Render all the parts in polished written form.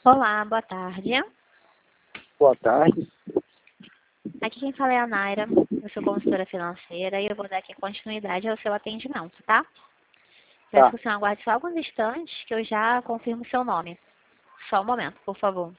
Olá, boa tarde. Boa tarde. Aqui quem fala é a Naira, eu sou consultora financeira e eu vou dar aqui continuidade ao seu atendimento, tá? Peço Tá. que o senhor aguarde só alguns instantes que eu já confirmo o seu nome. Só um momento, por favor.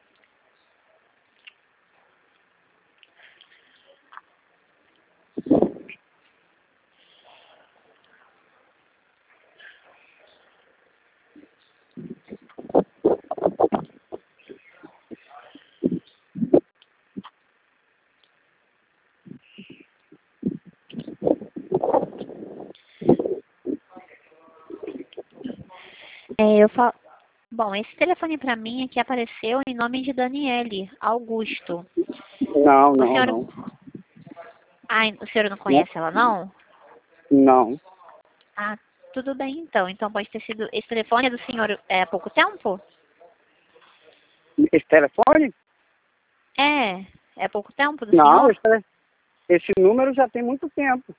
Eu falo... Bom, esse telefone para mim aqui apareceu em nome de Daniele Augusto. Não, O não, senhor... não. Ah, o senhor não Né? conhece ela, não? Não. Ah, tudo bem então. Então pode ter sido... Esse telefone é do senhor há pouco tempo? Esse telefone? É pouco tempo do Não, senhor? esse número já tem muito tempo.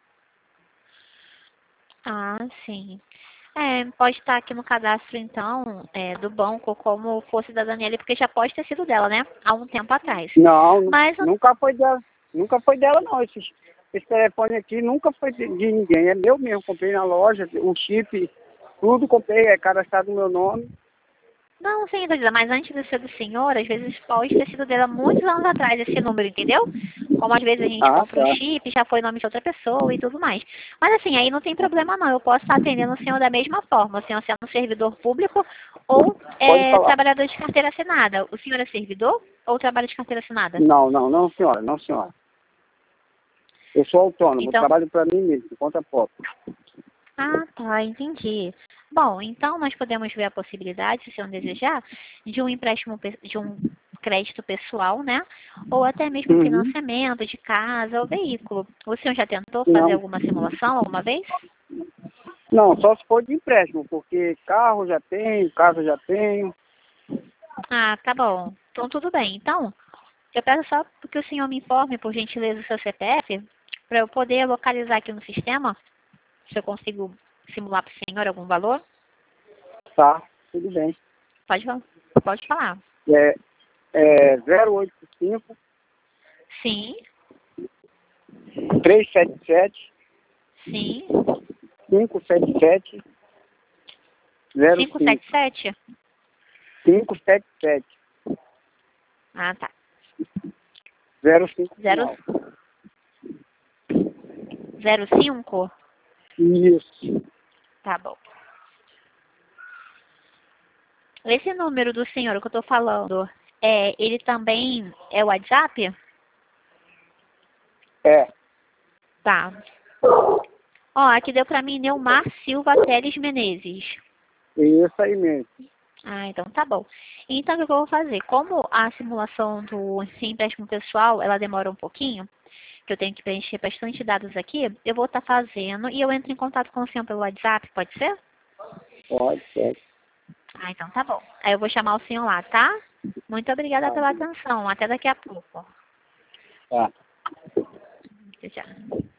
Ah, sim. Pode estar aqui no cadastro, então, do banco como fosse da Daniela, porque já pode ter sido dela, né? Há um tempo atrás. Não, Mas, nunca foi dela. Nunca foi dela, não. Esse telefone aqui nunca foi de ninguém. É meu mesmo. Comprei na loja, o chip, tudo comprei, é cadastrado no meu nome. não, sim, Daniela, mas antes de ser do senhor, às vezes pode ter sido dela muitos anos atrás, esse número, entendeu? Como às vezes a gente Ah, compra um tá. chip, já foi nome de outra pessoa e tudo mais. Mas assim, aí não tem problema não, eu posso estar atendendo o senhor da mesma forma, o senhor sendo um servidor público ou Pode falar. trabalhador de carteira assinada. O senhor é servidor ou trabalha de carteira assinada? Não, não, não, senhora, não, senhora. Eu sou autônomo, Então, trabalho para mim mesmo, por conta própria. ah, tá, entendi. Bom, então nós podemos ver a possibilidade, se o senhor desejar, de um empréstimo, de um crédito pessoal, né? Ou até mesmo um Uhum. financiamento de casa ou veículo. O senhor já tentou fazer Não. alguma simulação alguma vez? Não, só se for de empréstimo, porque carro já tenho, casa já tenho. Ah, tá bom. Então tudo bem. Então, eu peço só que o senhor me informe, por gentileza, o seu CPF, para eu poder localizar aqui no sistema, se eu consigo simular para o senhor algum valor. Tá, tudo bem. Pode falar. Pode falar. É 085 Sim, 377 sim. 577 05 577. 577 Ah, tá. 05 Zero, final. 05. Isso. Tá bom. Esse número do senhor que eu tô falando, ele também é o WhatsApp? É, Tá. Ó, aqui deu pra mim Neumar Silva Teles Menezes. isso aí mesmo. Ah, então tá bom. Então, o que eu vou fazer? Como a simulação do empréstimo pessoal, ela demora um pouquinho, que eu tenho que preencher bastante dados aqui, eu vou estar fazendo e eu entro em contato com o senhor pelo WhatsApp, pode ser? Pode, pode. Ah, então tá bom. Aí eu vou chamar o senhor lá, tá? Muito obrigada Tá, pela atenção. Até daqui a pouco. tá. Tchau, tchau.